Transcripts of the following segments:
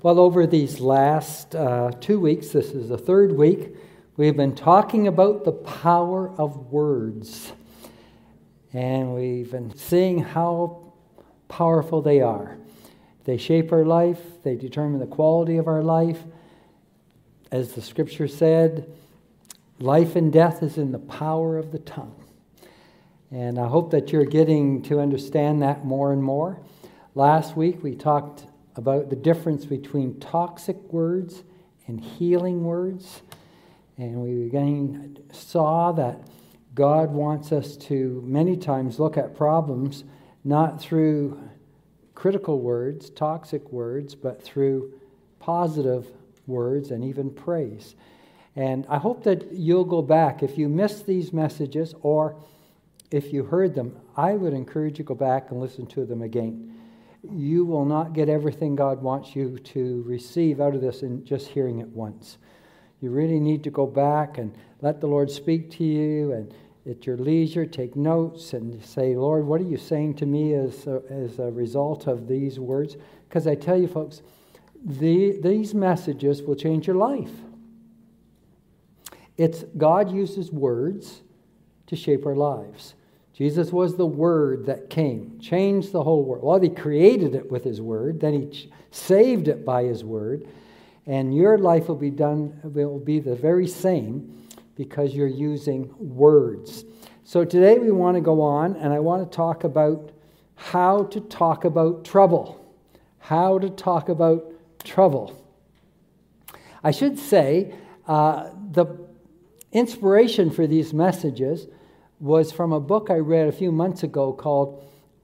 Well, over these last 2 weeks, this is the third week, we've been talking about the power of words. And we've been seeing how powerful they are. They shape our life, they determine the quality of our life. As the scripture said, life and death is in the power of the tongue. And I hope that you're getting to understand that more and more. Last week we talked about the difference between toxic words and healing words. And we again saw that God wants us to many times look at problems not through critical words, toxic words, but through positive words and even praise. And I hope that you'll go back. If you missed these messages or if you heard them, I would encourage you to go back and listen to them again. You will not get everything God wants you to receive out of this in just hearing it once. You really need to go back and let the Lord speak to you, and at your leisure take notes and say, Lord, what are you saying to me as a result of these words? Because I tell you folks, these messages will change your life. God uses words to shape our lives. Jesus was the Word that came, changed the whole world. Well, He created it with His Word, then He saved it by His Word, and your life will be the very same because you're using words. So today we want to go on, and I want to talk about how to talk about trouble. How to talk about trouble. I should say the inspiration for these messages was from a book I read a few months ago called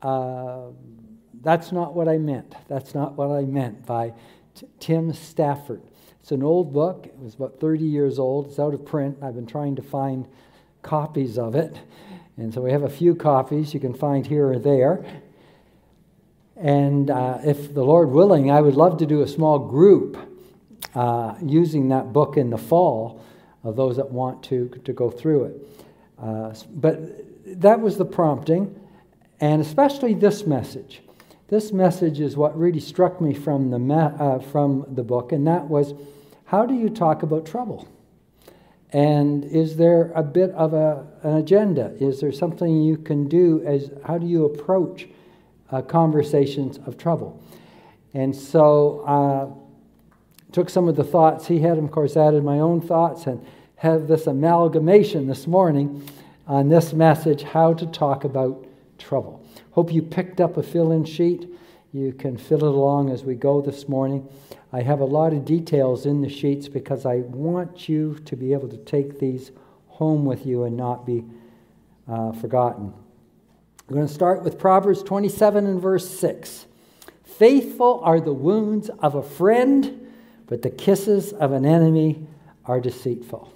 That's Not What I Meant. That's Not What I Meant by Tim Stafford. It's an old book. It was about 30 years old. It's out of print. I've been trying to find copies of it. And so we have a few copies you can find here or there. And if the Lord willing, I would love to do a small group using that book in the fall of those that want to go through it. But that was the prompting, and especially this message. This message is what really struck me from the book, and that was, how do you talk about trouble? And is there a bit of an agenda? Is there something you can do? How do you approach conversations of trouble? And so took some of the thoughts he had, of course, added my own thoughts, and have this amalgamation this morning on this message, how to talk about trouble. Hope you picked up a fill-in sheet. You can fill it along as we go this morning. I have a lot of details in the sheets because I want you to be able to take these home with you and not be forgotten. We're going to start with Proverbs 27 and verse 6. Faithful are the wounds of a friend, but the kisses of an enemy are deceitful.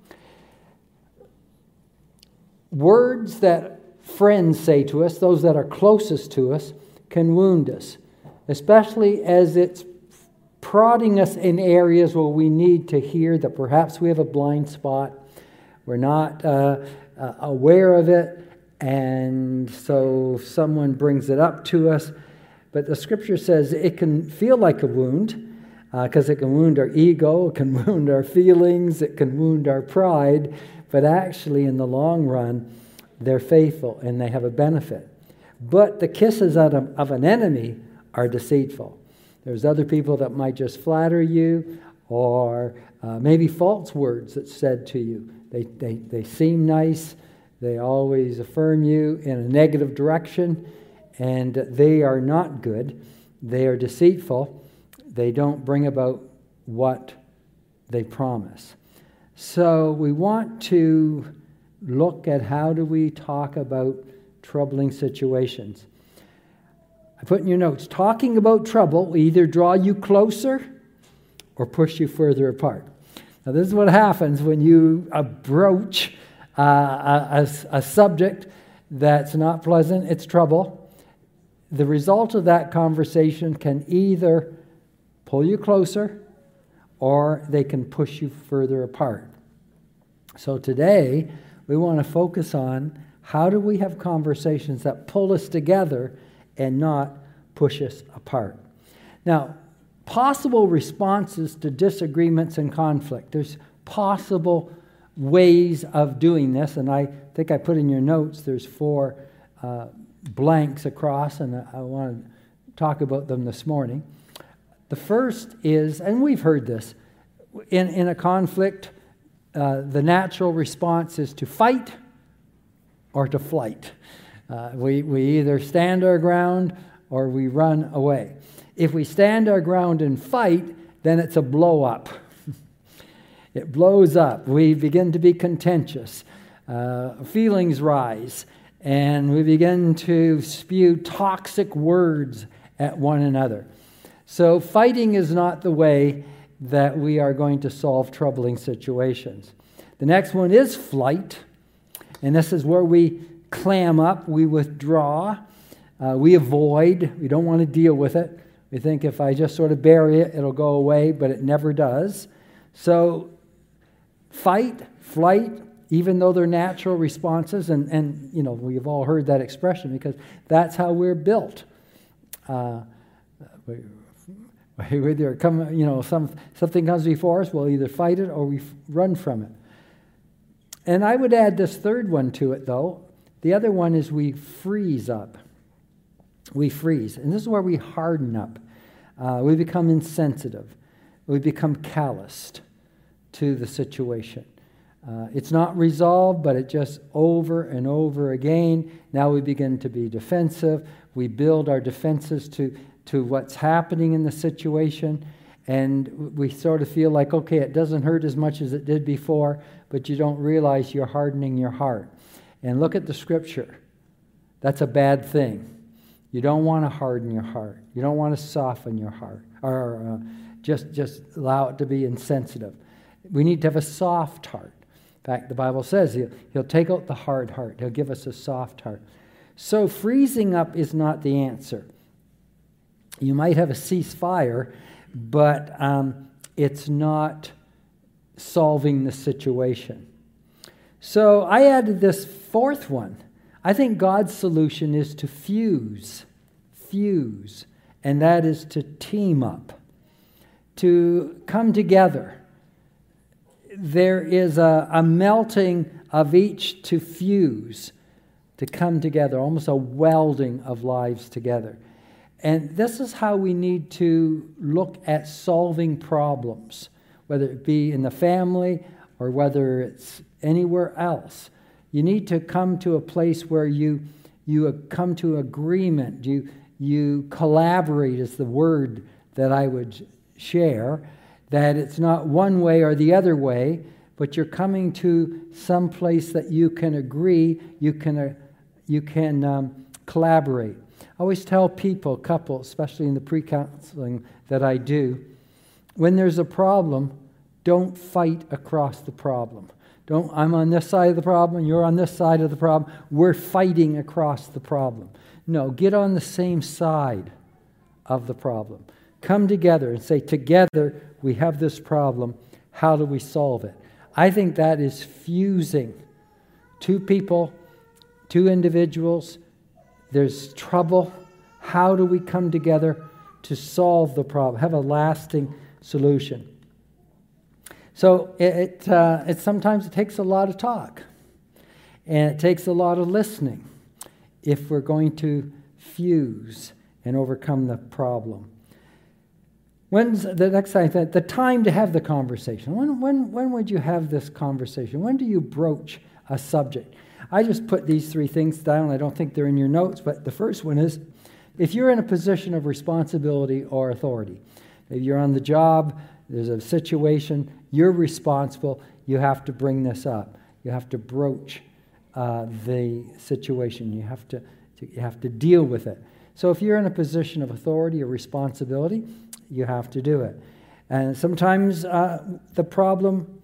Words that friends say to us, those that are closest to us, can wound us, especially as it's prodding us in areas where we need to hear that perhaps we have a blind spot, we're not aware of it, and so someone brings it up to us. But the scripture says it can feel like a wound, because it can wound our ego, it can wound our feelings, it can wound our pride, but actually in the long run, they're faithful and they have a benefit. But the kisses of an enemy are deceitful. There's other people that might just flatter you, or maybe false words that's said to you. They seem nice, they always affirm you in a negative direction, and they are not good. They are deceitful. They don't bring about what they promise. So we want to look at how do we talk about troubling situations. I put in your notes, talking about trouble will either draw you closer or push you further apart. Now this is what happens when you broach a subject that's not pleasant, it's trouble. The result of that conversation can either pull you closer or they can push you further apart. So today, we want to focus on how do we have conversations that pull us together and not push us apart. Now, possible responses to disagreements and conflict. There's possible ways of doing this, and I think I put in your notes, there's 4 blanks across, and I want to talk about them this morning. The first is, and we've heard this, in a conflict, the natural response is to fight or to flight. We either stand our ground or we run away. If we stand our ground and fight, then it's a blow up. It blows up. We begin to be contentious. Feelings rise, and we begin to spew toxic words at one another. So fighting is not the way that we are going to solve troubling situations. The next one is flight, and this is where we clam up, we withdraw, we avoid, we don't want to deal with it. We think if I just sort of bury it, it'll go away, but it never does. So fight, flight, even though they're natural responses, and you know, we've all heard that expression because that's how we're built. We either come, you know, something comes before us, we'll either fight it or we run from it. And I would add this third one to it, though. The other one is we freeze up. We freeze. And this is where we harden up. We become insensitive. We become calloused to the situation. It's not resolved, but it just over and over again. Now we begin to be defensive. We build our defenses to what's happening in the situation. And we sort of feel like, okay, it doesn't hurt as much as it did before, but you don't realize you're hardening your heart. And look at the scripture. That's a bad thing. You don't want to harden your heart. You don't want to soften your heart or just allow it to be insensitive. We need to have a soft heart. In fact, the Bible says he'll take out the hard heart. He'll give us a soft heart. So freezing up is not the answer. You might have a ceasefire, but it's not solving the situation. So I added this fourth one. I think God's solution is to fuse, and that is to team up, to come together. There is a melting of each to fuse, to come together, almost a welding of lives together. And this is how we need to look at solving problems, whether it be in the family or whether it's anywhere else. You need to come to a place where you come to agreement. You collaborate is the word that I would share, that it's not one way or the other way, but you're coming to some place that you can agree, you can collaborate. I always tell people, couples, especially in the pre-counseling that I do, when there's a problem, don't fight across the problem. I'm on this side of the problem, you're on this side of the problem. We're fighting across the problem. No, get on the same side of the problem. Come together and say, together we have this problem. How do we solve it? I think that is fusing. Two people, two individuals, there's trouble. How do we come together to solve the problem, have a lasting solution? So it sometimes it takes a lot of talk, and it takes a lot of listening if we're going to fuse and overcome the problem. When's the next time? The time to have the conversation. When would you have this conversation? When do you broach a subject? I just put these 3 things down. I don't think they're in your notes, but the first one is if you're in a position of responsibility or authority. If you're on the job, there's a situation, you're responsible, you have to bring this up. You have to broach the situation. You have to deal with it. So if you're in a position of authority or responsibility, you have to do it. And sometimes the problem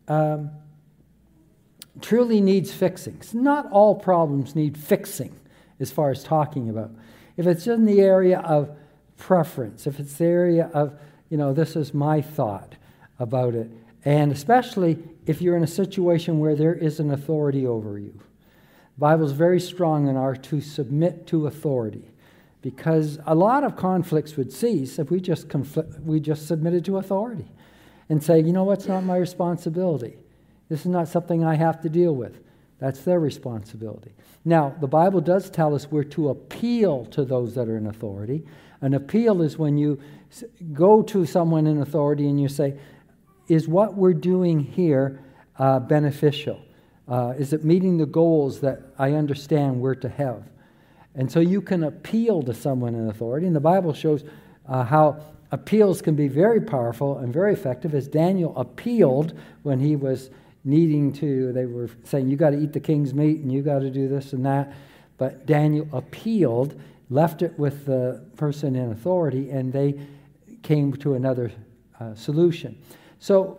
truly needs fixing. Not all problems need fixing as far as talking about. If it's in the area of preference, if it's the area of, this is my thought about it, and especially if you're in a situation where there is an authority over you. The Bible's very strong in our to submit to authority. because a lot of conflicts would cease if we just submitted to authority and say, you know what, it's not my responsibility. This is not something I have to deal with. That's their responsibility. Now, the Bible does tell us we're to appeal to those that are in authority. An appeal is when you go to someone in authority and you say, is what we're doing here beneficial? Is it meeting the goals that I understand we're to have? And so you can appeal to someone in authority. And the Bible shows how appeals can be very powerful and very effective, as Daniel appealed when he was needing to, they were saying, you got to eat the king's meat and you got to do this and that. But Daniel appealed, left it with the person in authority, and they came to another solution. So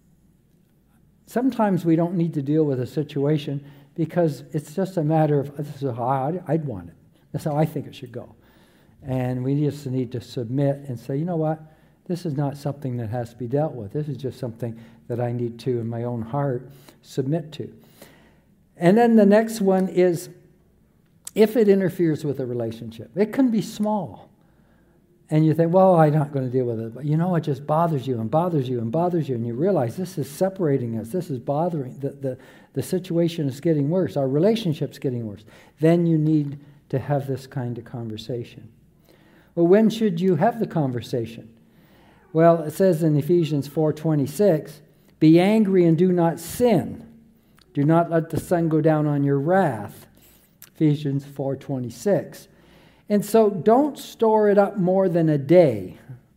sometimes we don't need to deal with a situation because it's just a matter of, this is how I'd want it. That's how I think it should go. And we just need to submit and say, you know what? This is not something that has to be dealt with. This is just something that I need to, in my own heart, submit to. And then the next one is, if it interferes with a relationship. It can be small. And you think, well, I'm not going to deal with it. But you know, it just bothers you and bothers you and bothers you. And you realize this is separating us. This is bothering. The situation is getting worse. Our relationship's getting worse. Then you need to have this kind of conversation. Well, when should you have the conversation? Well, it says in Ephesians 4:26, be angry and do not sin. Do not let the sun go down on your wrath. Ephesians 4:26. And so don't store it up more than a day.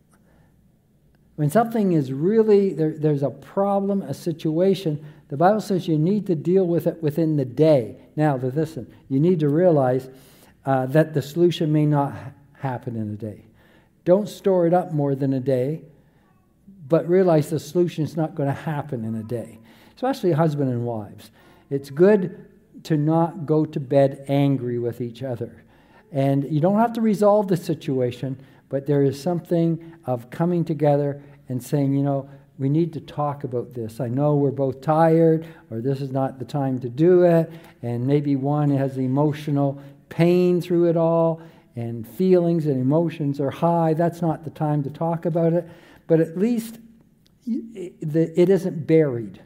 When something is really, there's a problem, a situation, the Bible says you need to deal with it within the day. Now, listen, you need to realize that the solution may not happen in a day. Don't store it up more than a day, but realize the solution is not going to happen in a day, especially husband and wives. It's good to not go to bed angry with each other. And you don't have to resolve the situation, but there is something of coming together and saying, you know, we need to talk about this. I know we're both tired, or this is not the time to do it, and maybe one has emotional pain through it all, and feelings and emotions are high. That's not the time to talk about it, but at least it isn't buried.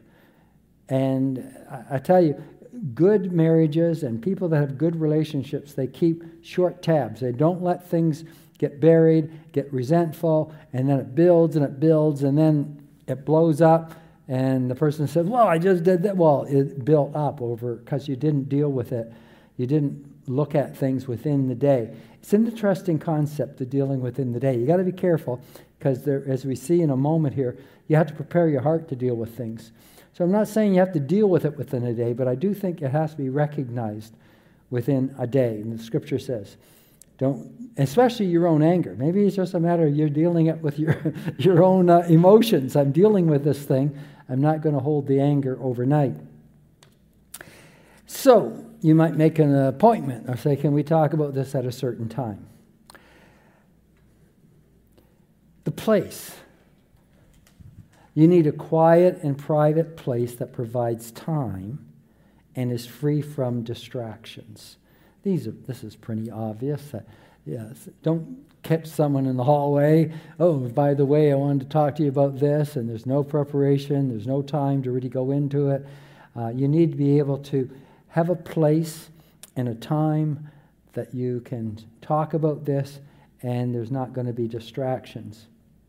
And I tell you, good marriages and people that have good relationships, they keep short tabs. They don't let things get buried, get resentful, and then it builds and it builds, and then it blows up, and the person says, well, I just did that. Well, it built up over because you didn't deal with it. You didn't look at things within the day. It's an interesting concept of dealing within the day. You got to be careful because as we see in a moment here, you have to prepare your heart to deal with things. So I'm not saying you have to deal with it within a day, but I do think it has to be recognized within a day. And the Scripture says, don't, especially your own anger. Maybe it's just a matter of you're dealing it with your own emotions. I'm dealing with this thing. I'm not going to hold the anger overnight. So you might make an appointment or say, can we talk about this at a certain time? The place. You need a quiet and private place that provides time and is free from distractions. This is pretty obvious. Don't catch someone in the hallway. Oh, by the way, I wanted to talk to you about this, and there's no preparation. There's no time to really go into it. You need to be able to have a place and a time that you can talk about this, and there's not going to be distractions.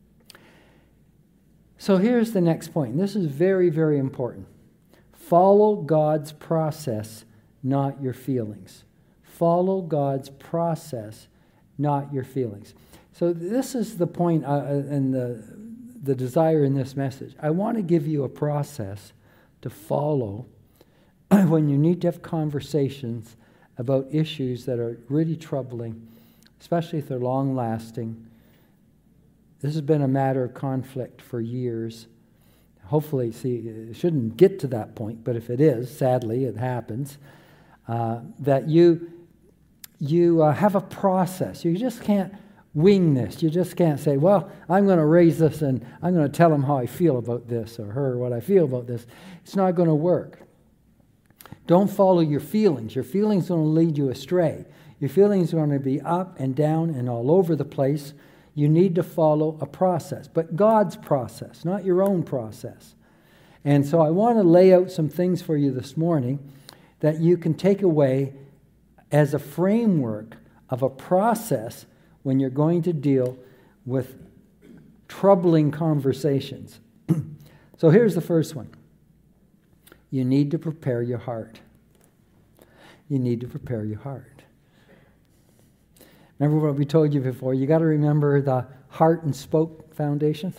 So here's the next point. This is very, very important. Follow God's process, not your feelings. Follow God's process, not your feelings. So this is the point and the desire in this message. I want to give you a process to follow when you need to have conversations about issues that are really troubling, especially if they're long-lasting. This has been a matter of conflict for years. Hopefully, see, it shouldn't get to that point, but if it is, sadly, it happens, that you have a process. You just can't wing this. You just can't say, well, I'm going to raise this and I'm going to tell him how I feel about this or her what I feel about this. It's not going to work. Don't follow your feelings. Your feelings are going to lead you astray. Your feelings are going to be up and down and all over the place. You need to follow a process, but God's process, not your own process. And so I want to lay out some things for you this morning that you can take away as a framework of a process when you're going to deal with troubling conversations. So here's the first one. You need to prepare your heart. You need to prepare your heart. Remember what we told you before? You got to remember the heart and spoke foundation.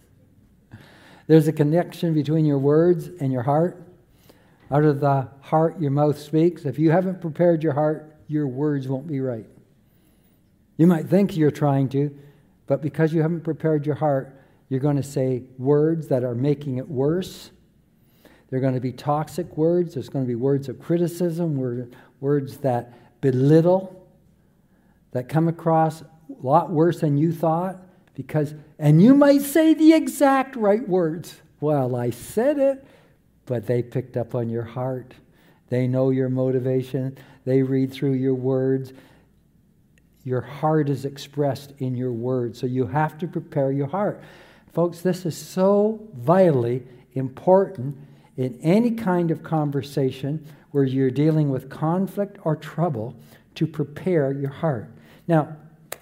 There's a connection between your words and your heart. Out of the heart, your mouth speaks. If you haven't prepared your heart, your words won't be right. You might think you're trying to, but because you haven't prepared your heart, you're going to say words that are making it worse. They're going to be toxic words. There's going to be words of criticism, words that belittle, that come across a lot worse than you thought, and you might say the exact right words. Well, I said it, but they picked up on your heart. They know your motivation. They read through your words. Your heart is expressed in your words, so you have to prepare your heart. Folks, this is so vitally important in any kind of conversation where you're dealing with conflict or trouble, to prepare your heart. Now,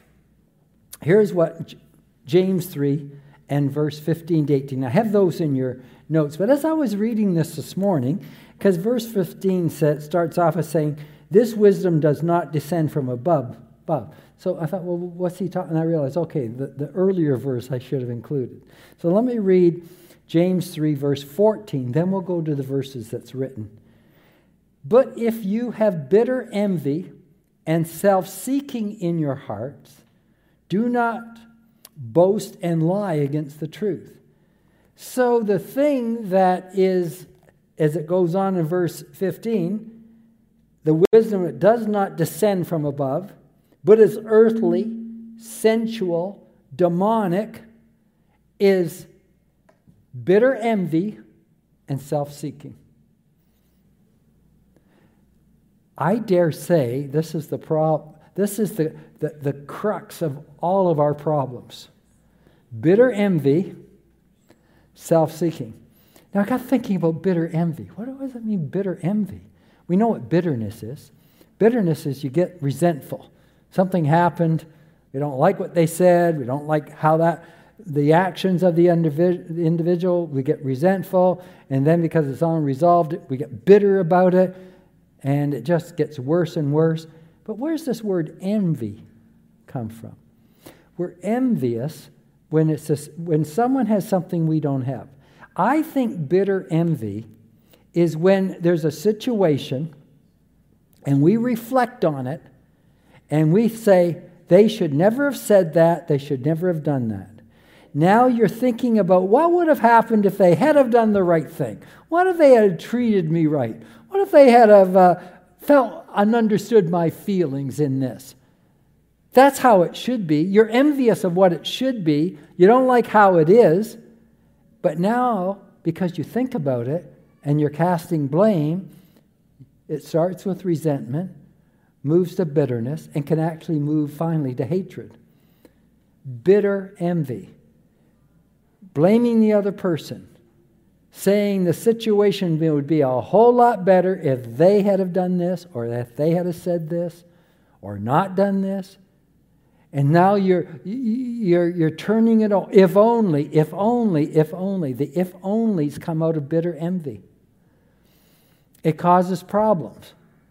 here's what James 3 and verse 15 to 18. I have those in your notes, but as I was reading this morning, because verse 15 starts off as saying, this wisdom does not descend from above. So I thought, well, what's he talking? And I realized, okay, the earlier verse I should have included. So let me read James 3, verse 14. Then we'll go to the verses that's written. But if you have bitter envy and self-seeking in your hearts, do not boast and lie against the truth. So the thing that is, as it goes on in verse 15, the wisdom that does not descend from above, but is earthly, sensual, demonic, is bitter envy and self-seeking. I dare say this is the crux of all of our problems. Bitter envy, self-seeking. Now I got thinking about bitter envy. What does it mean, bitter envy? We know what bitterness is. Bitterness is you get resentful. Something happened. We don't like what they said. We don't like how the actions of the individual. We get resentful. And then because it's unresolved, we get bitter about it. And it just gets worse and worse. But where's this word envy come from? We're envious when someone has something we don't have. I think bitter envy is when there's a situation and we reflect on it and we say, they should never have said that, they should never have done that. Now you're thinking about what would have happened if they had have done the right thing. What if they had treated me right? What if they had have felt and understood my feelings in this? That's how it should be. You're envious of what it should be. You don't like how it is. But now, because you think about it and you're casting blame, it starts with resentment, moves to bitterness, and can actually move finally to hatred. Bitter envy. Blaming the other person. Saying the situation would be a whole lot better if they had have done this, or if they had have said this, or not done this. And now you're turning it on. If only. The if onlys come out of bitter envy. It causes problems.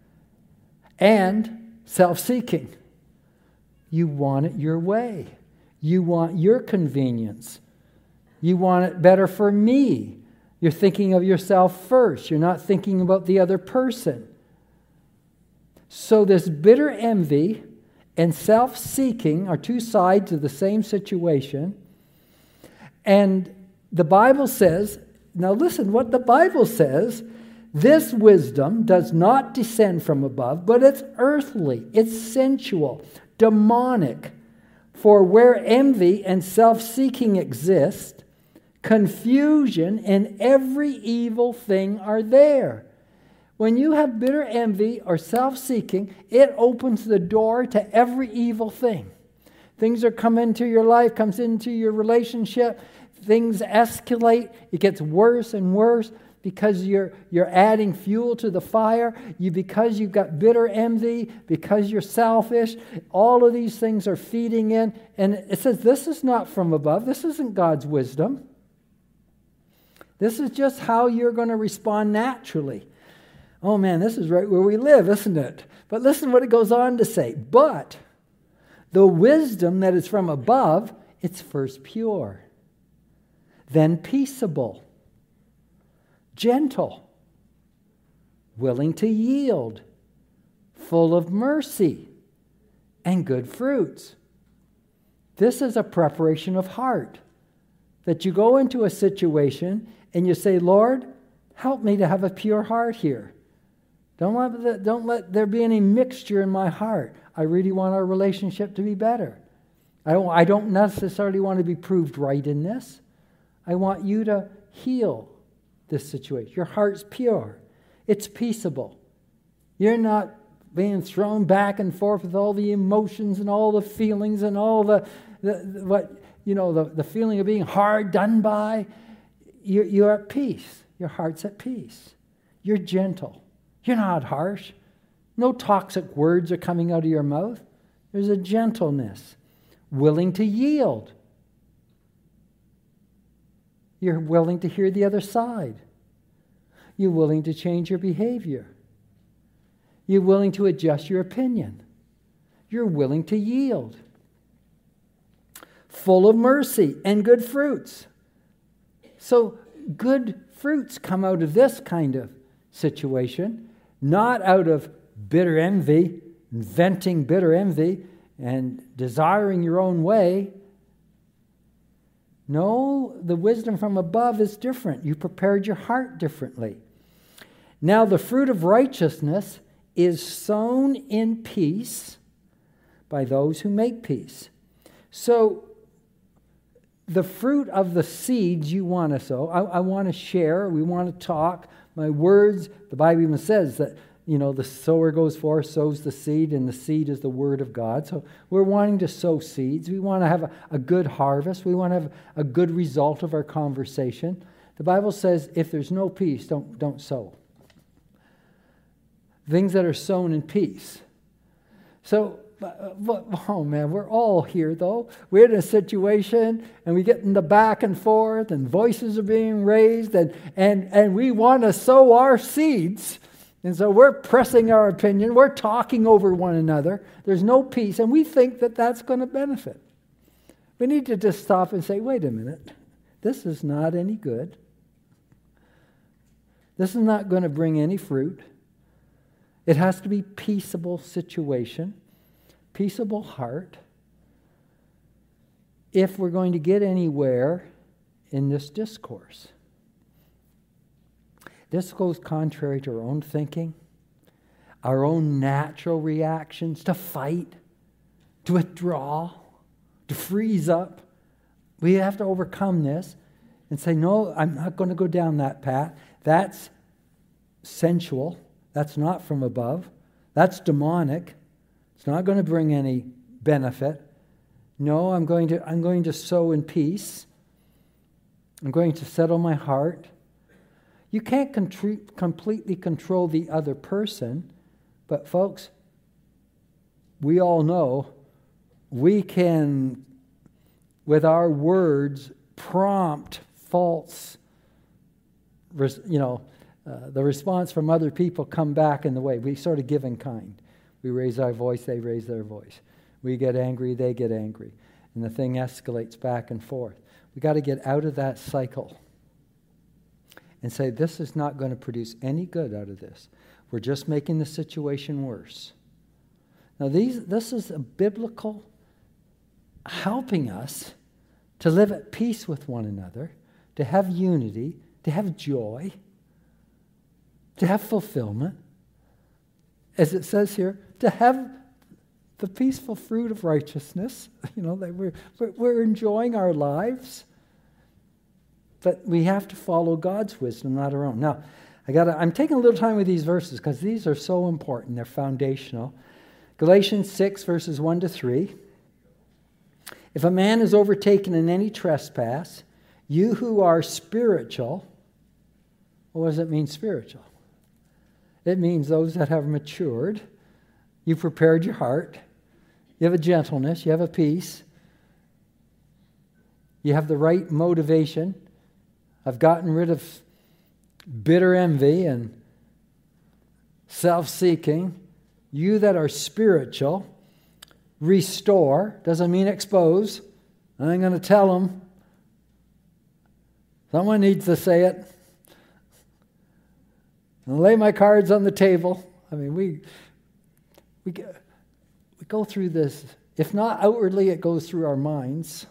And self-seeking. You want it your way. You want your convenience. You want it better for me. You're thinking of yourself first. You're not thinking about the other person. So this bitter envy and self-seeking are two sides of the same situation. And the Bible says, now listen what the Bible says, this wisdom does not descend from above, but it's earthly, it's sensual, demonic. For where envy and self-seeking exist, confusion and every evil thing are there. When you have bitter envy or self-seeking, it opens the door to every evil thing. Things are come into your life, comes into your relationship. Things escalate. It gets worse and worse because you're adding fuel to the fire. Because you've got bitter envy, because you're selfish. All of these things are feeding in. And it says this is not from above. This isn't God's wisdom. This is just how you're going to respond naturally. Oh man, this is right where we live, isn't it? But listen what it goes on to say. But the wisdom that is from above, it's first pure, then peaceable, gentle, willing to yield, full of mercy and good fruits. This is a preparation of heart. That you go into a situation and you say, Lord, help me to have a pure heart here. Don't let there be any mixture in my heart. I really want our relationship to be better. I don't necessarily want to be proved right in this. I want you to heal this situation. Your heart's pure. It's peaceable. You're not being thrown back and forth with all the emotions and all the feelings and all the feeling of being hard done by. You're at peace. Your heart's at peace. You're gentle. You're not harsh. No toxic words are coming out of your mouth. There's a gentleness. Willing to yield. You're willing to hear the other side. You're willing to change your behavior. You're willing to adjust your opinion. You're willing to yield. Full of mercy and good fruits. So good fruits come out of this kind of situation, not out of bitter envy, venting bitter envy, and desiring your own way. No, the wisdom from above is different. You prepared your heart differently. Now the fruit of righteousness is sown in peace by those who make peace. So the fruit of the seeds you want to sow, I want to share, we want to talk. My words, the Bible even says that, the sower goes forth, sows the seed, and the seed is the word of God. So we're wanting to sow seeds. We want to have a good harvest. We want to have a good result of our conversation. The Bible says if there's no peace, don't sow. Things that are sown in peace. So, oh man, we're all here though. We're in a situation and we get in the back and forth and voices are being raised and we want to sow our seeds. And so we're pressing our opinion. We're talking over one another. There's no peace and we think that that's going to benefit. We need to just stop and say, wait a minute. This is not any good. This is not going to bring any fruit. It has to be peaceable situation. Peaceable heart, if we're going to get anywhere in this discourse. This goes contrary to our own thinking, our own natural reactions to fight, to withdraw, to freeze up. We have to overcome this and say, no, I'm not going to go down that path. That's sensual. That's not from above. That's demonic. It's not going to bring any benefit. No, I'm going to sow in peace. I'm going to settle my heart. You can't completely control the other person, but folks, we all know we can, with our words, prompt false, the response from other people come back in the way. We sort of give in kind. We raise our voice, they raise their voice. We get angry, they get angry. And the thing escalates back and forth. We've got to get out of that cycle and say, this is not going to produce any good out of this. We're just making the situation worse. Now, this is a biblical helping us to live at peace with one another, to have unity, to have joy, to have fulfillment. As it says here, to have the peaceful fruit of righteousness. That we're enjoying our lives. But we have to follow God's wisdom, not our own. Now, I'm taking a little time with these verses because these are so important. They're foundational. Galatians 6, verses 1 to 3. If a man is overtaken in any trespass, you who are spiritual, well, what does it mean, spiritual? It means those that have matured. You've prepared your heart. You have a gentleness. You have a peace. You have the right motivation. I've gotten rid of bitter envy and self-seeking. You that are spiritual, restore. Doesn't mean expose. I ain't going to tell them. Someone needs to say it. I'll lay my cards on the table. I mean, we go through this. If not outwardly, it goes through our minds.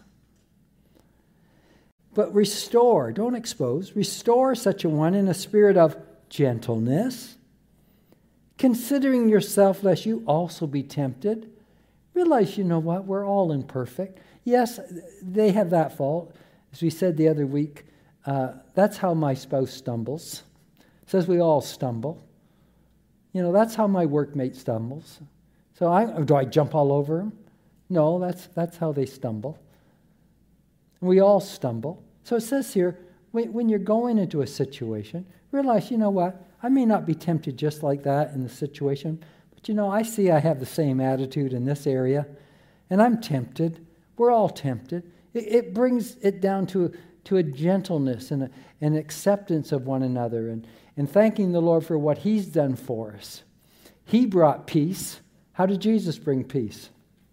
But restore, don't expose. Restore such a one in a spirit of gentleness, considering yourself lest you also be tempted. Realize, you know what, we're all imperfect. Yes, they have that fault. As we said the other week, that's how my spouse stumbles. It says we all stumble. You know, that's how my workmate stumbles. So do I jump all over him? No, that's how they stumble. We all stumble. So it says here, when you're going into a situation, realize, you know what, I may not be tempted just like that in the situation, but you know, I see I have the same attitude in this area, and I'm tempted. We're all tempted. It brings it down to a gentleness and an acceptance of one another and thanking the Lord for what He's done for us. He brought peace. How did Jesus bring peace?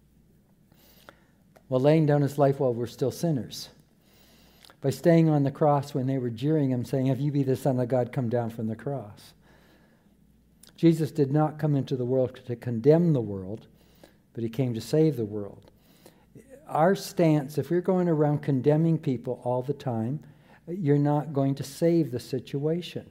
Well, laying down His life while we're still sinners. By staying on the cross when they were jeering Him, saying, if you be the Son of God, come down from the cross. Jesus did not come into the world to condemn the world, but He came to save the world. Our stance, if we're going around condemning people all the time, you're not going to save the situation.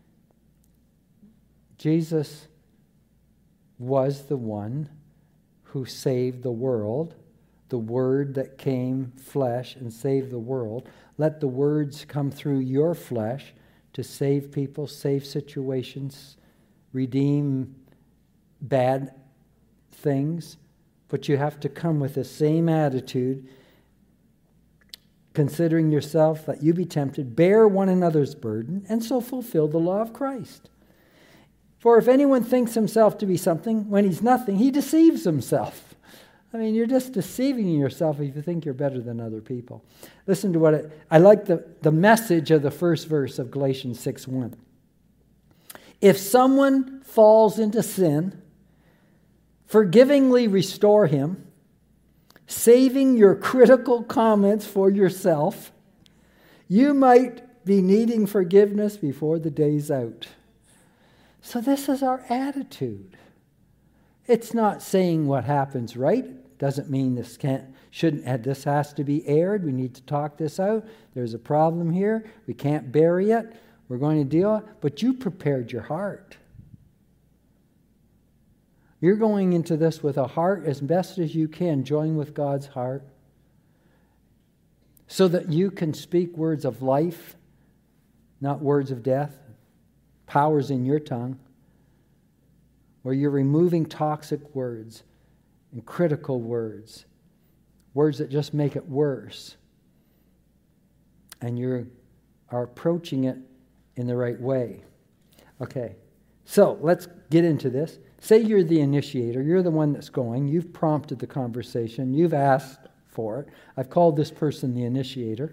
Jesus was the one who saved the world, the Word that came flesh and saved the world. Let the words come through your flesh to save people, save situations, redeem bad things. But you have to come with the same attitude, considering yourself that you be tempted, bear one another's burden, and so fulfill the law of Christ. For if anyone thinks himself to be something, when he's nothing, he deceives himself. I mean, you're just deceiving yourself if you think you're better than other people. Listen to I like the message of the first verse of Galatians 6:1. If someone falls into sin, forgivingly restore him, saving your critical comments for yourself. You might be needing forgiveness before the day's out. So this is our attitude. It's not saying what happens right. Doesn't mean this this has to be aired. We need to talk this out. There's a problem here. We can't bury it. We're going to deal. But you prepared your heart. You're going into this with a heart as best as you can, join with God's heart, so that you can speak words of life, not words of death. Power's in your tongue, where you're removing toxic words and critical words, words that just make it worse. And you are approaching it in the right way. Okay, so let's get into this. Say you're the initiator. You're the one that's going. You've prompted the conversation. You've asked for it. I've called this person the initiator.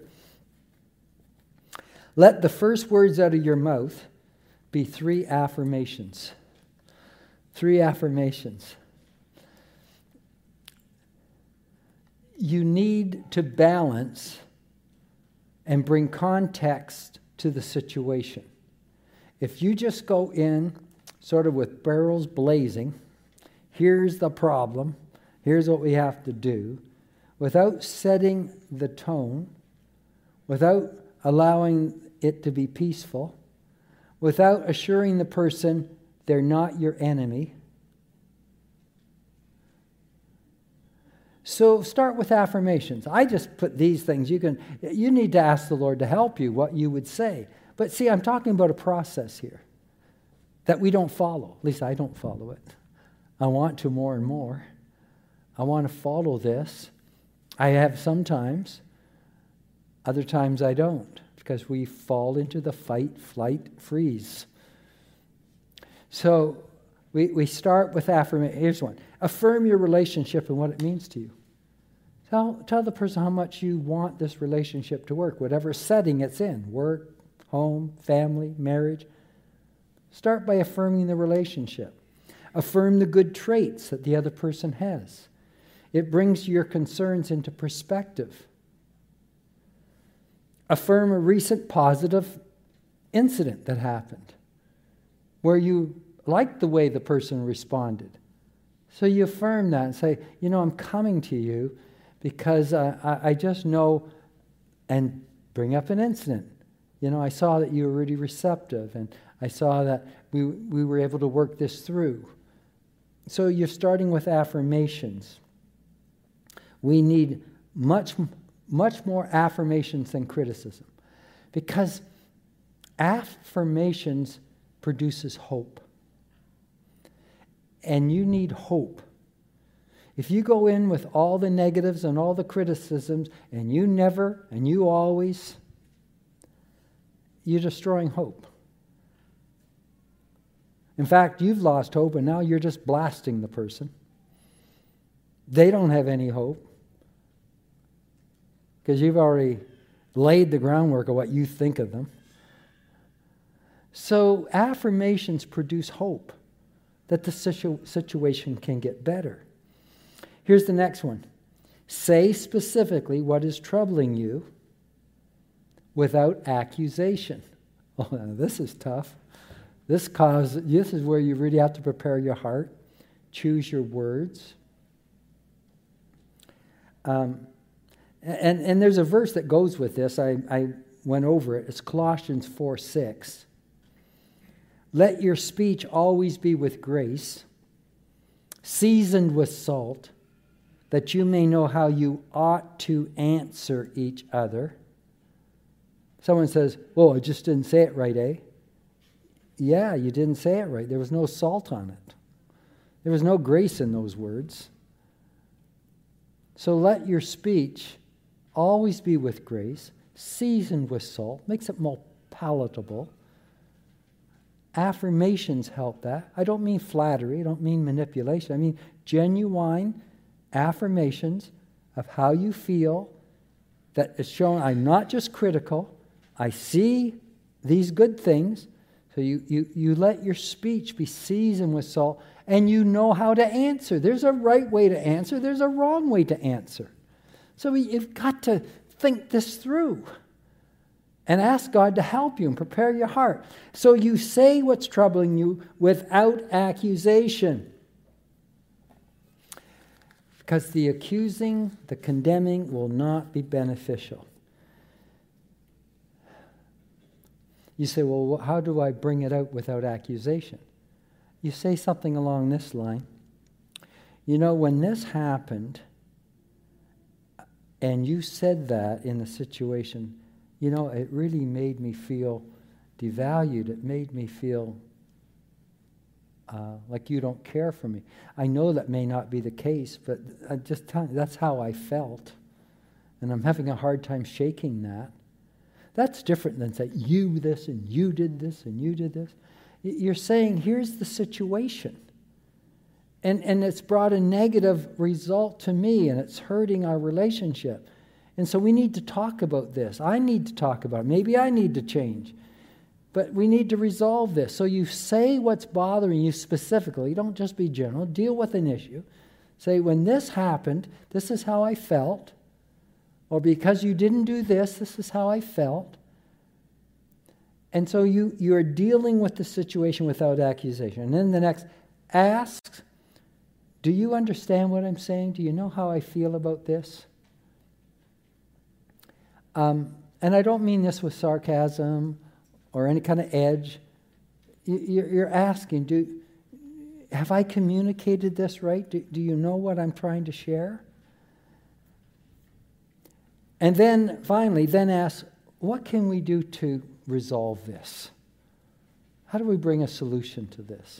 Let the first words out of your mouth be 3 affirmations. 3 affirmations. You need to balance and bring context to the situation. If you just go in sort of with barrels blazing, here's the problem, here's what we have to do, without setting the tone, without allowing it to be peaceful, without assuring the person they're not your enemy. So start with affirmations. I just put these things. You need to ask the Lord to help you what you would say. But see, I'm talking about a process here. that we don't follow. At least I don't follow it. I want to more and more. I want to follow this. I have sometimes. Other times I don't, because we fall into the fight, flight, freeze. So we start with affirmation. Here's one. Affirm your relationship and what it means to you. Tell the person how much you want this relationship to work, whatever setting it's in, work, home, family, marriage. Start by affirming the relationship. Affirm the good traits that the other person has. It brings your concerns into perspective. Affirm a recent positive incident that happened where you liked the way the person responded. So you affirm that and say, I'm coming to you because I just know, and bring up an incident. I saw that you were really receptive, and I saw that we were able to work this through. So you're starting with affirmations. We need much more affirmations than criticism, because affirmations produces hope. And you need hope. If you go in with all the negatives and all the criticisms, and you never, and you always, you're destroying hope. In fact, you've lost hope, and now you're just blasting the person. They don't have any hope, because you've already laid the groundwork of what you think of them. So affirmations produce hope that the situation can get better. Here's the next one. Say specifically what is troubling you without accusation. Oh, this is tough. This is where you really have to prepare your heart, choose your words. And there's a verse that goes with this. I went over it. It's Colossians 4:6. Let your speech always be with grace, seasoned with salt, that you may know how you ought to answer each other. Someone says, I just didn't say it right, eh? Yeah, you didn't say it right. There was no salt on it. There was no grace in those words. So let your speech always be with grace, seasoned with salt, makes it more palatable. Affirmations help that. I don't mean flattery. I don't mean manipulation. I mean genuine affirmations of how you feel that is shown. I'm not just critical. I see these good things. So you let your speech be seasoned with salt, and you know how to answer. There's a right way to answer. There's a wrong way to answer. So you've got to think this through and ask God to help you and prepare your heart. So you say what's troubling you without accusation. Because the accusing, the condemning will not be beneficial. You say, well, how do I bring it out without accusation? You say something along this line. When this happened, and you said that in the situation, it really made me feel devalued. It made me feel like you don't care for me. I know that may not be the case, but I just tell you, that's how I felt. And I'm having a hard time shaking that. That's different than saying, you this, and you did this, and you did this. You're saying, here's the situation. And it's brought a negative result to me, and it's hurting our relationship. And so we need to talk about this. I need to talk about it. Maybe I need to change. But we need to resolve this. So you say what's bothering you specifically. Don't just be general. Deal with an issue. Say, when this happened, this is how I felt. Or because you didn't do this, this is how I felt. And so you're dealing with the situation without accusation. And then the next, ask, do you understand what I'm saying? Do you know how I feel about this? And I don't mean this with sarcasm or any kind of edge. You're asking, have I communicated this right? Do you know what I'm trying to share? And then finally, ask, what can we do to resolve this? How do we bring a solution to this?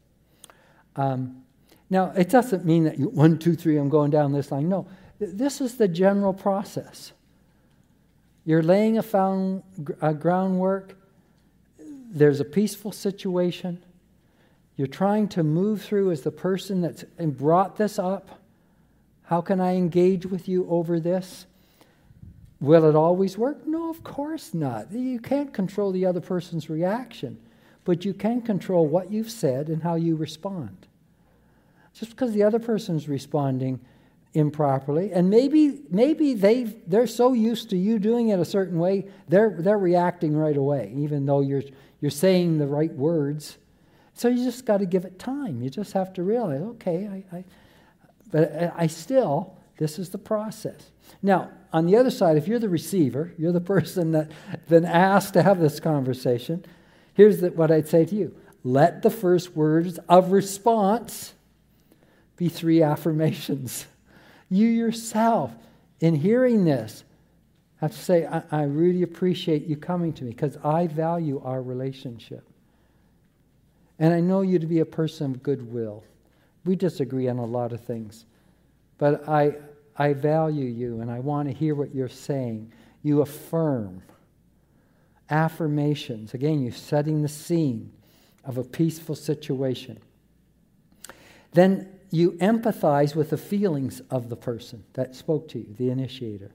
Now, it doesn't mean that you, 1, 2, 3, I'm going down this line. No, this is the general process. You're laying a groundwork. There's a peaceful situation. You're trying to move through as the person that's brought this up. How can I engage with you over this? Will it always work? No, of course not. You can't control the other person's reaction, but you can control what you've said and how you respond. Just because the other person's responding improperly, and maybe they're so used to you doing it a certain way, they're reacting right away, even though you're saying the right words. So you just got to give it time. You just have to realize, okay, I still, this is the process. Now, on the other side, if you're the receiver, you're the person that's been asked to have this conversation, here's what I'd say to you. Let the first words of response be 3 affirmations. You yourself, in hearing this, have to say, I really appreciate you coming to me because I value our relationship. And I know you to be a person of goodwill. We disagree on a lot of things. But I value you and I want to hear what you're saying. You affirm. Affirmations. Again, you're setting the scene of a peaceful situation. Then you empathize with the feelings of the person that spoke to you, the initiator.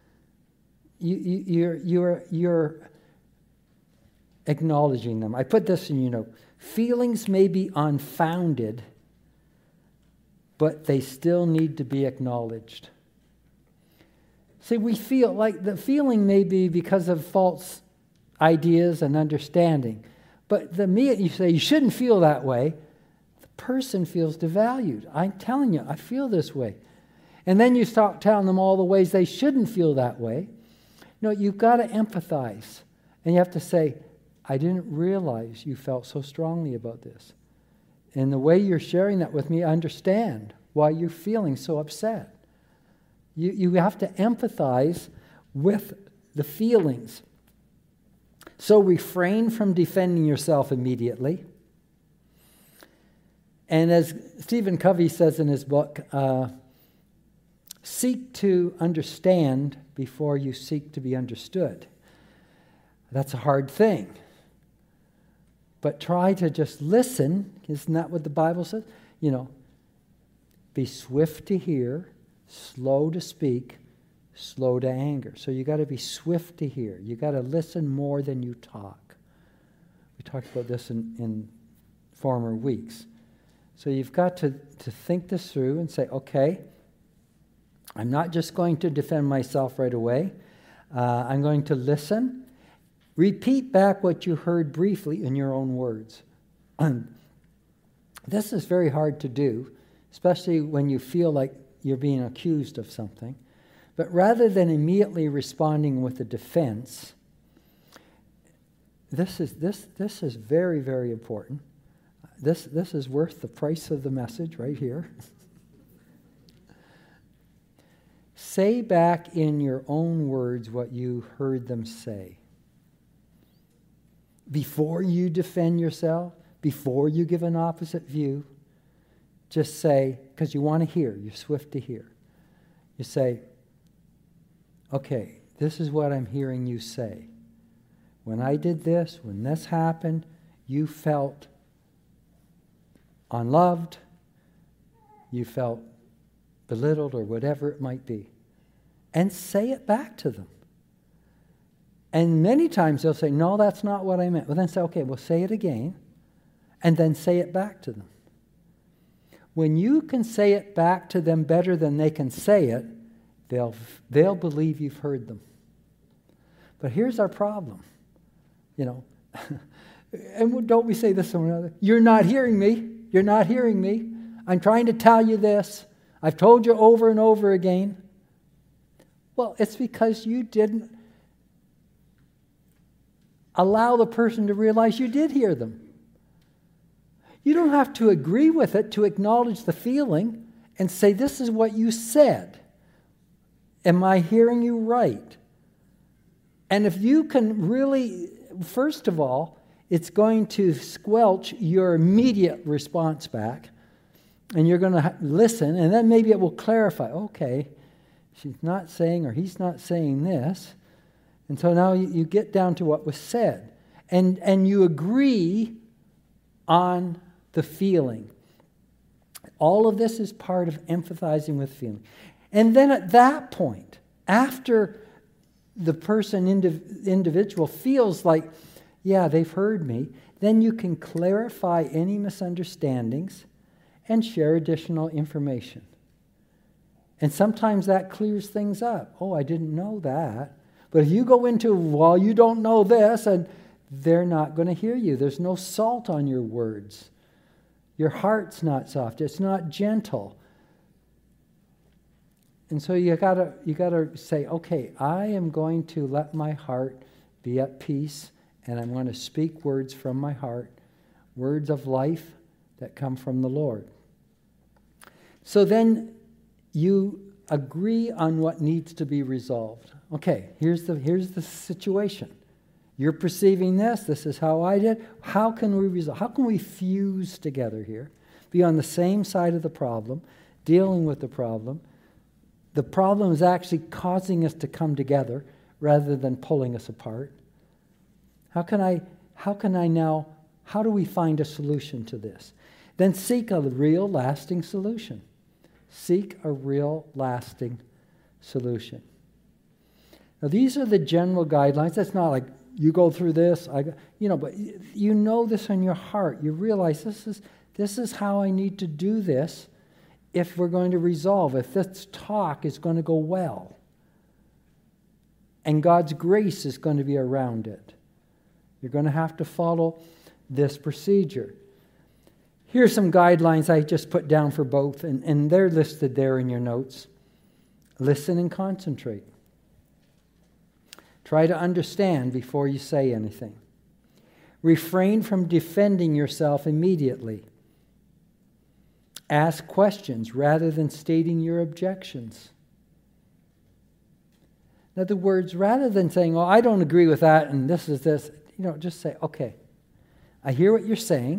You're acknowledging them. I put this in your note. Feelings may be unfounded, but they still need to be acknowledged. See, we feel like the feeling may be because of false ideas and understanding, but the minute you say you shouldn't feel that way, person feels devalued. I'm telling you, I feel this way. And then you start telling them all the ways they shouldn't feel that way. No, you've got to empathize. And you have to say, I didn't realize you felt so strongly about this. And the way you're sharing that with me, I understand why you're feeling so upset. You have to empathize with the feelings. So refrain from defending yourself immediately. And as Stephen Covey says in his book, seek to understand before you seek to be understood. That's a hard thing. But try to just listen. Isn't that what the Bible says? Be swift to hear, slow to speak, slow to anger. So you got to be swift to hear. You got to listen more than you talk. We talked about this in former weeks. So you've got to think this through and say, okay, I'm not just going to defend myself right away. I'm going to listen. Repeat back what you heard briefly in your own words. This is very hard to do, especially when you feel like you're being accused of something. But rather than immediately responding with a defense, this is very, very important. This is worth the price of the message right here. Say back in your own words what you heard them say. Before you defend yourself, before you give an opposite view, just say, because you want to hear, you're swift to hear. You say, okay, this is what I'm hearing you say. When I did this, when this happened, you felt unloved, you felt belittled, or whatever it might be. And say it back to them. And many times they'll say, no, that's not what I meant. Well, then say, okay, well, say it again, and then say it back to them. When you can say it back to them better than they can say it, they'll believe you've heard them. But here's our problem, and don't we say this to one another? You're not hearing me. You're not hearing me. I'm trying to tell you this. I've told you over and over again. Well, it's because you didn't allow the person to realize you did hear them. You don't have to agree with it to acknowledge the feeling and say, this is what you said. Am I hearing you right? And if you can really, first of all, it's going to squelch your immediate response back. And you're going to listen, and then maybe it will clarify, okay, she's not saying or he's not saying this. And so now you get down to what was said. And you agree on the feeling. All of this is part of empathizing with feeling. And then at that point, after the person, individual, feels like, yeah, they've heard me, then you can clarify any misunderstandings and share additional information. And sometimes that clears things up. Oh, I didn't know that. But if you go into, well, you don't know this, and they're not going to hear you. There's no salt on your words. Your heart's not soft. It's not gentle. And so you gotta say, okay, I am going to let my heart be at peace, and I'm going to speak words from my heart, words of life that come from the Lord. So then you agree on what needs to be resolved. Okay, here's the situation. You're perceiving this. This is how I did. How can we resolve? How can we fuse together here? Be on the same side of the problem, dealing with the problem. The problem is actually causing us to come together rather than pulling us apart. How do we find a solution to this? Then seek a real lasting solution. Seek a real lasting solution. Now these are the general guidelines. That's not like you go through this, but you know this in your heart. You realize this is how I need to do this if we're going to resolve, if this talk is going to go well. And God's grace is going to be around it. You're going to have to follow this procedure. Here's some guidelines I just put down for both, and they're listed there in your notes. Listen and concentrate. Try to understand before you say anything. Refrain from defending yourself immediately. Ask questions rather than stating your objections. In other words, rather than saying, well, I don't agree with that and this is this, just say, okay, I hear what you're saying.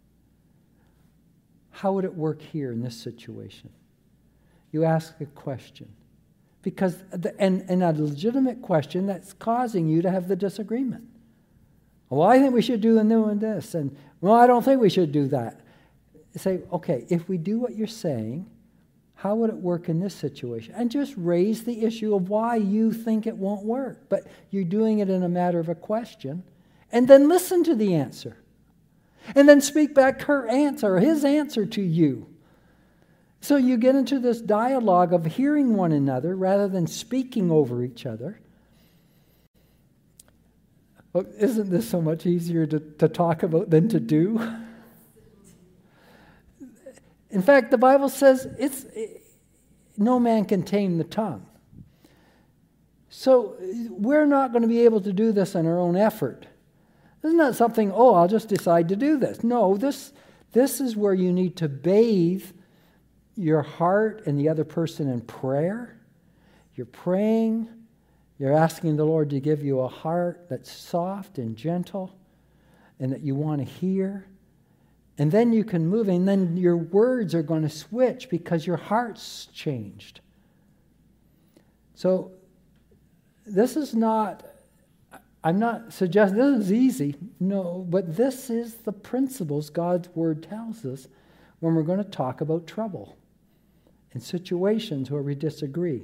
How would it work here in this situation? You ask a question. Because, and a legitimate question that's causing you to have the disagreement. Well, I think we should do this, and well, I don't think we should do that. Say, okay, if we do what you're saying, how would it work in this situation? And just raise the issue of why you think it won't work. But you're doing it in a matter of a question, and then listen to the answer. And then speak back her answer, or his answer to you. So you get into this dialogue of hearing one another rather than speaking over each other. Well, isn't this so much easier to talk about than to do? In fact, the Bible says no man can tame the tongue. So we're not going to be able to do this on our own effort. This is not something, I'll just decide to do this. No, this is where you need to bathe your heart and the other person in prayer. You're praying. You're asking the Lord to give you a heart that's soft and gentle and that you want to hear. And then you can move, and then your words are going to switch because your heart's changed. So this is not, I'm not suggesting this is easy. No, but this is the principles God's Word tells us when we're going to talk about trouble in situations where we disagree.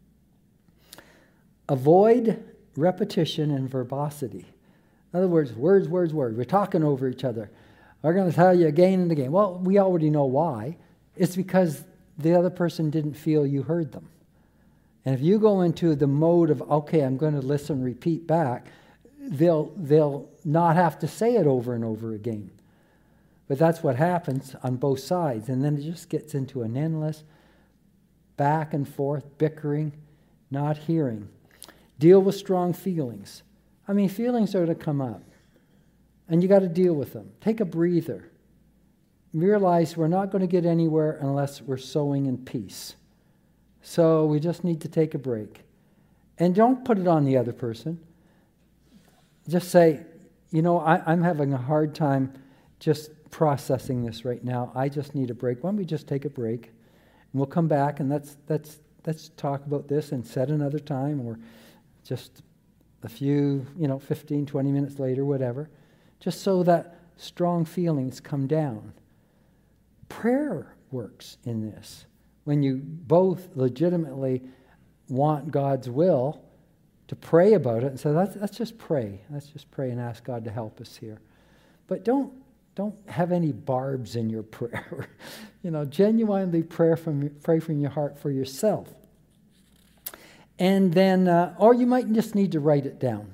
Avoid repetition and verbosity. In other words, words. We're talking over each other. We're going to tell you again and again. Well, we already know why. It's because the other person didn't feel you heard them. And if you go into the mode of, okay, I'm going to listen, repeat back, they'll not have to say it over and over again. But that's what happens on both sides. And then it just gets into an endless back and forth, bickering, not hearing. Deal with strong feelings. Feelings are going to come up. And you got to deal with them. Take a breather. Realize we're not going to get anywhere unless we're sowing in peace. So we just need to take a break. And don't put it on the other person. Just say, I'm having a hard time just processing this right now. I just need a break. Why don't we just take a break? And we'll come back and let's talk about this and set another time, or just a few, 15, 20 minutes later, whatever, just so that strong feelings come down. Prayer works in this. When you both legitimately want God's will, to pray about it and say, let's just pray. Let's just pray and ask God to help us here. But don't have any barbs in your prayer. Genuinely pray from your heart for yourself. And then, or you might just need to write it down.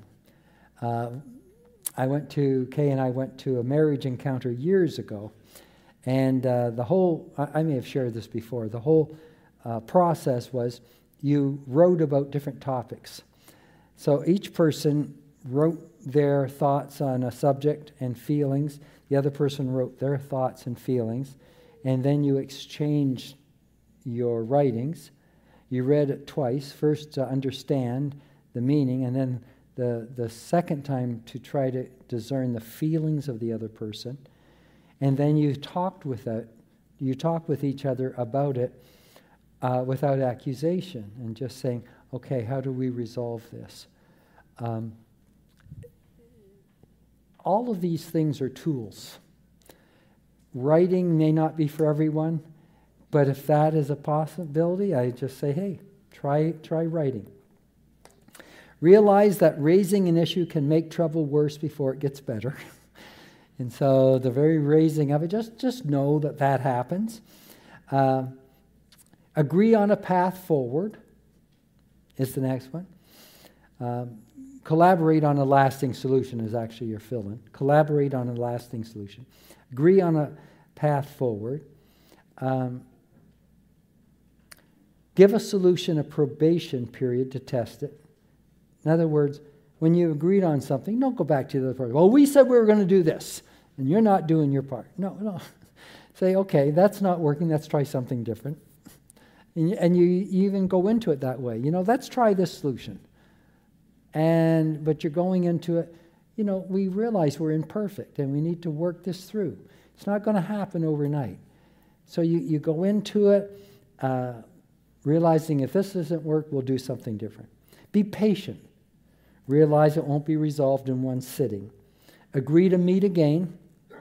Kay and I went to a marriage encounter years ago. And the whole, I may have shared this before, the whole process was you wrote about different topics. So each person wrote their thoughts on a subject and feelings. The other person wrote their thoughts and feelings. And then you exchanged your writings. You read it twice, first to understand the meaning, and then the second time to try to discern the feelings of the other person. And then you talked with each other about it without accusation and just saying, okay, how do we resolve this? All of these things are tools. Writing may not be for everyone, but if that is a possibility, I just say, hey, try writing. Realize that raising an issue can make trouble worse before it gets better. And so the very raising of it, just know that happens. Agree on a path forward is the next one. Collaborate on a lasting solution is actually your fill-in. Collaborate on a lasting solution. Agree on a path forward. Give a solution a probation period to test it. In other words, when you agreed on something, don't go back to the other party. Well, we said we were going to do this, and you're not doing your part. No. Say, okay, that's not working. Let's try something different. And you even go into it that way. Let's try this solution. But you're going into it, we realize we're imperfect and we need to work this through. It's not going to happen overnight. So you go into it realizing if this doesn't work, we'll do something different. Be patient. Realize it won't be resolved in one sitting. Agree to meet again.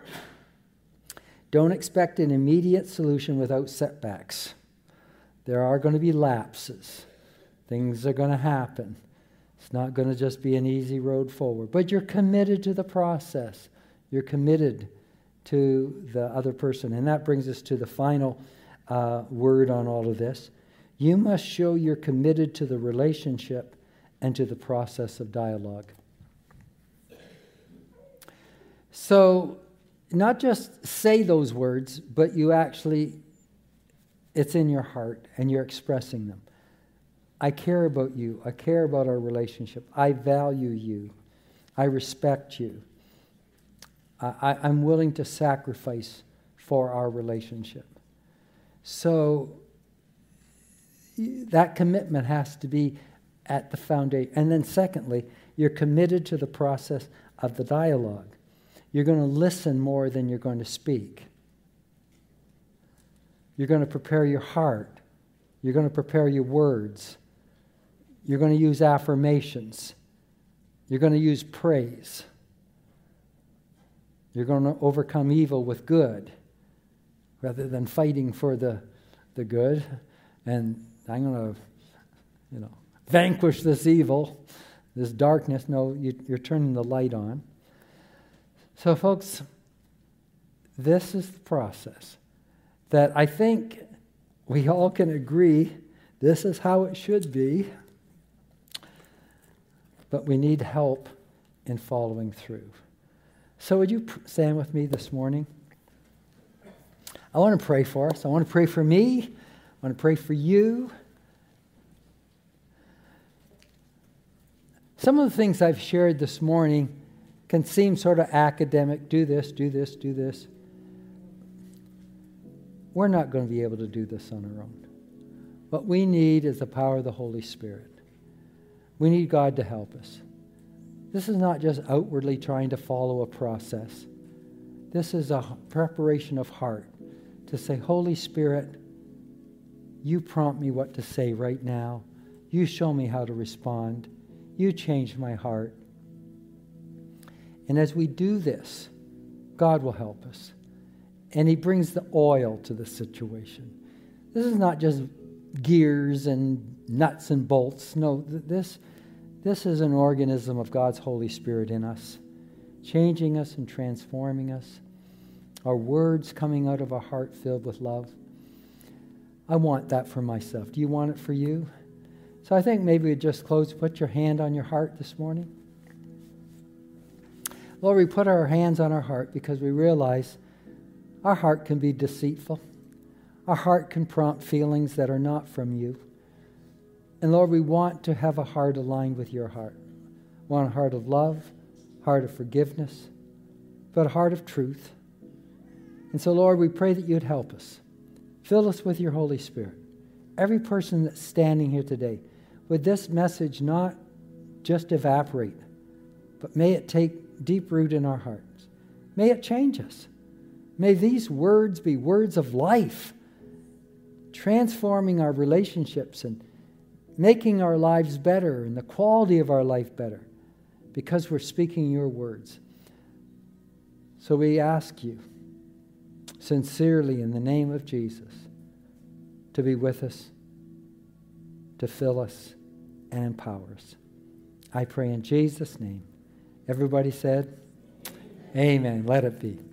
Don't expect an immediate solution without setbacks. There are going to be lapses. Things are going to happen. It's not going to just be an easy road forward. But you're committed to the process. You're committed to the other person. And that brings us to the final word on all of this. You must show you're committed to the relationship and to the process of dialogue. So, not just say those words, but you actually, it's in your heart and you're expressing them. I care about you. I care about our relationship. I value you. I respect you. I'm willing to sacrifice for our relationship. So that commitment has to be at the foundation. And then secondly, you're committed to the process of the dialogue. You're going to listen more than you're going to speak. You're going to prepare your heart. You're going to prepare your words. You're going to use affirmations. You're going to use praise. You're going to overcome evil with good rather than fighting for the good. And I'm going to, vanquish this evil, this darkness. No, you're turning the light on. So, folks, this is the process that I think we all can agree this is how it should be, but we need help in following through. So would you stand with me this morning? I want to pray for us. I want to pray for me. I want to pray for you. Some of the things I've shared this morning can seem sort of academic. Do this, do this, do this. We're not going to be able to do this on our own. What we need is the power of the Holy Spirit. We need God to help us. This is not just outwardly trying to follow a process. This is a preparation of heart to say, Holy Spirit, you prompt me what to say right now. You show me how to respond. You change my heart. And as we do this, God will help us. And he brings the oil to the situation. This is not just gears and nuts and bolts. No, this is an organism of God's Holy Spirit in us, changing us and transforming us. Our words coming out of a heart filled with love. I want that for myself. Do you want it for you? So I think maybe we just close, put your hand on your heart this morning. Lord, we put our hands on our heart because we realize our heart can be deceitful. Our heart can prompt feelings that are not from you. And Lord, we want to have a heart aligned with your heart. We want a heart of love, heart of forgiveness, but a heart of truth. And so, Lord, we pray that you'd help us. Fill us with your Holy Spirit. Every person that's standing here today, would this message not just evaporate, but may it take deep root in our hearts. May it change us. May these words be words of life, transforming our relationships and making our lives better and the quality of our life better because we're speaking your words. So we ask you sincerely in the name of Jesus to be with us, to fill us and empower us. I pray in Jesus' name. Everybody said, Amen. Let it be.